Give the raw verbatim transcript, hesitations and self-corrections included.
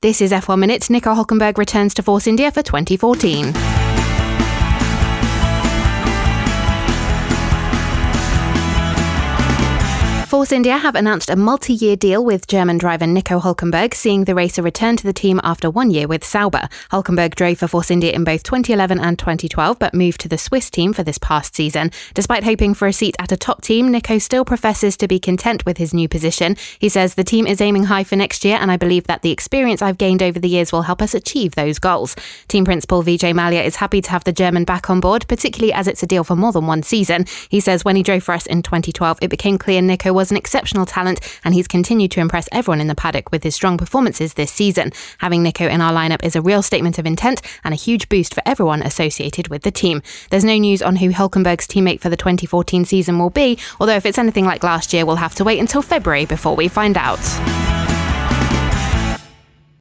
This is F one Minute. Nico Hülkenberg returns to Force India for twenty fourteen. Force India have announced a multi-year deal with German driver Nico Hülkenberg, seeing the racer return to the team after one year with Sauber. Hülkenberg drove for Force India in both twenty eleven and twenty twelve, but moved to the Swiss team for this past season. Despite hoping for a seat at a top team, Nico still professes to be content with his new position. He says, "The team is aiming high for next year, and I believe that the experience I've gained over the years will help us achieve those goals." Team principal Vijay Mallya is happy to have the German back on board, particularly as it's a deal for more than one season. He says when he drove for us in twenty twelve, it became clear Nico was an exceptional talent, and he's continued to impress everyone in the paddock with his strong performances this season. Having Nico in our lineup is a real statement of intent and a huge boost for everyone associated with the team. There's no news on who Hülkenberg's teammate for the twenty fourteen season will be, although if it's anything like last year, we'll have to wait until February before we find out.